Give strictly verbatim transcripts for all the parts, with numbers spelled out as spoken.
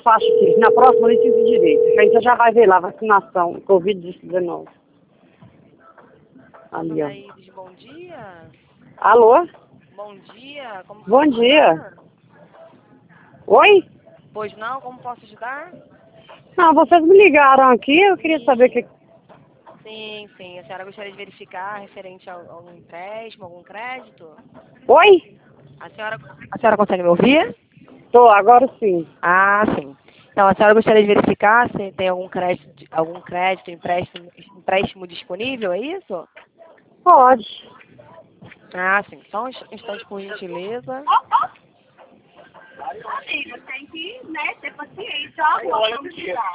faixa aqui, na próxima licença direita. Aí você já vai ver lá, vacinação, covid dezenove. Ali, ó. Anaídes, bom dia. Alô? Bom dia, como Bom posso dia. ajudar? Oi? Pois não, como posso ajudar? Não, vocês me ligaram aqui, eu queria saber que... Sim, sim. A senhora gostaria de verificar referente a algum empréstimo, algum crédito? Oi? A senhora, a senhora consegue me ouvir? Tô, agora sim. Ah, sim. Então, a senhora gostaria de verificar se tem algum crédito, algum crédito, empréstimo, empréstimo disponível, é isso? Pode. Ah, sim. Só um instante, por gentileza. Amigo, tem que, né, ter paciência. Ó, vamos tirar.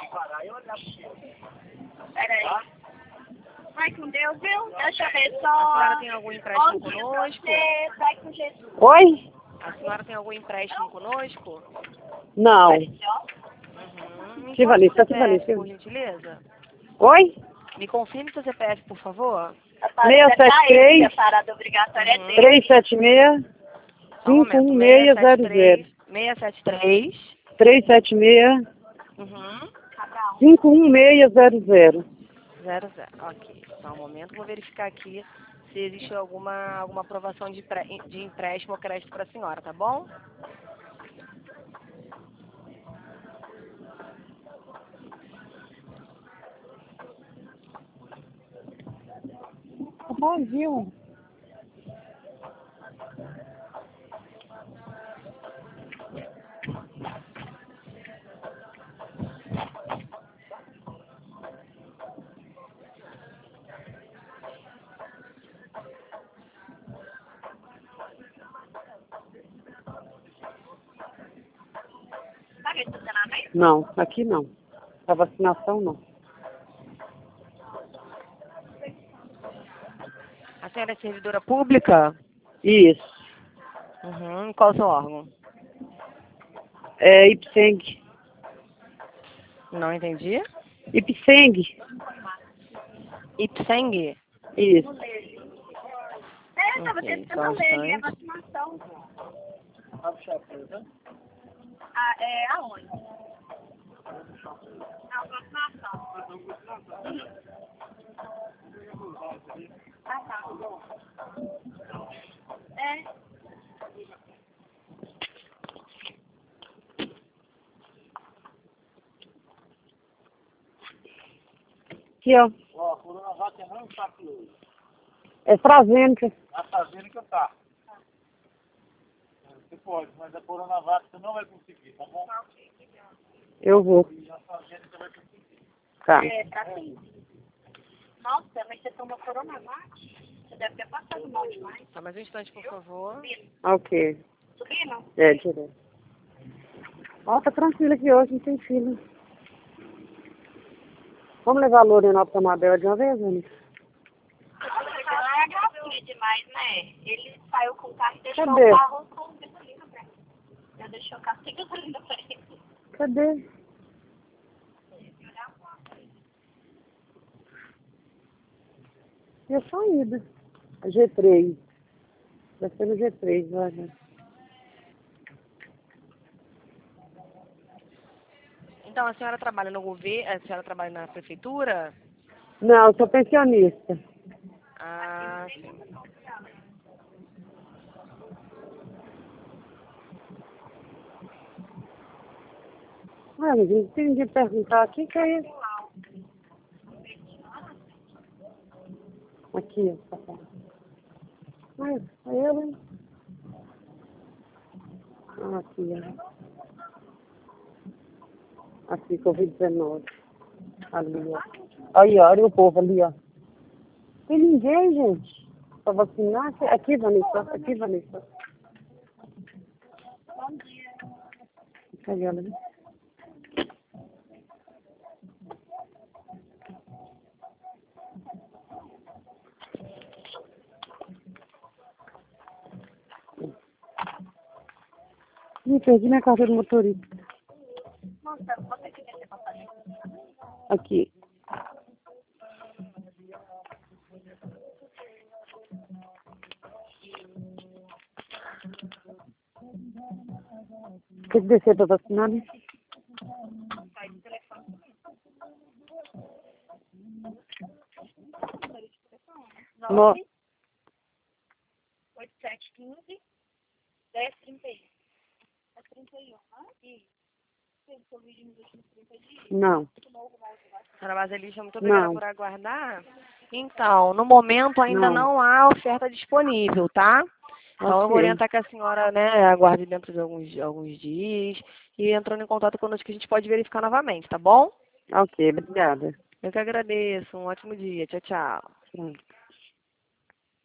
Peraí. Vai com Deus, viu? Deixa eu ver só. A senhora tem algum empréstimo conosco? Você vai com Jesus. Oi? A senhora tem algum empréstimo conosco? Não. Uhum. Que Me confirme valista, seu que C P F, valista. por gentileza. Oi? Me confirme seu C P F, por favor. seis sete três, A parada obrigatória é dele. três sete seis, Só um cinco momento. um seis zero zero. seis sete três. três sete seis, Uhum. cinco um seis zero zero. Zero, zero. Ok. Só um momento. Vou verificar aqui se existe alguma, alguma aprovação de, pré, de empréstimo ou crédito para a senhora, tá bom? Tá bom, viu? Tá vendo estacionamento? Não, aqui não. A vacinação não. A senhora é servidora pública? Isso. Uhum. Qual o seu órgão? É Ipseng. Não entendi. Ipseng. Ipseng? Isso. É, tava Ok, tentando só um ler ali a instante. vacinação. Ah, é, aonde? Na vacinação. Ah, tá. É. Aqui, ó. Ó, a Coronavac é não está aqui hoje. É AstraZeneca. A AstraZeneca tá. Você pode, mas a Coronavac você não vai conseguir, tá bom? Eu vou. E a AstraZeneca vai conseguir. Tá. É, pra quem? Nossa, mas você tomou Coronavac? Você deve ter passado mal demais. Só mais um instante, por favor. Ok. Subindo? É, direto. Ó, tá tranquilo aqui hoje, não tem fila. Vamos levar a Lorena pra Mabel de uma vez, Ana? Ela é gracinha demais, né? Ele saiu com o carro e deixou Cadê? o carro com gasolina pra ele. Eu deixei o carro sem gasolina pra ele. Cadê? E a saída? A G três. Vai ser no G três, olha. Então, a senhora trabalha no governo, a senhora trabalha na prefeitura? Não, eu sou pensionista. Ah, sim. Ah, mas não tem de perguntar aqui que é isso. Aqui, ó. Papai. Ai, é eu, hein? Ah, aqui, ó. Aqui, covid dezenove. Ali, ó. Aí, ó, olha o povo ali, ó. Tem ninguém, gente. Pra vacinar. Aqui, aqui, Vanessa. Aqui, Vanessa. Bom dia. Cadê ela, né? Ih, perdi minha carteira de motorista. Nossa, você que quer ter passagem? Aqui. Tem que descer pra vacinar, né? nove oito sete um cinco dez trinta e um. É trinta e um, né? Isso. Fez o vídeo nos últimos trinta dias. Não. Senhora Basilista, muito obrigada Não. por aguardar. Então, no momento ainda Não. não há oferta disponível, tá? Então eu vou Ok. orientar que a senhora, né, aguarde dentro de alguns, alguns dias e entrando em contato conosco que a gente pode verificar novamente, tá bom? Ok, obrigada. Eu que agradeço. Um ótimo dia. Tchau, tchau. Pronto.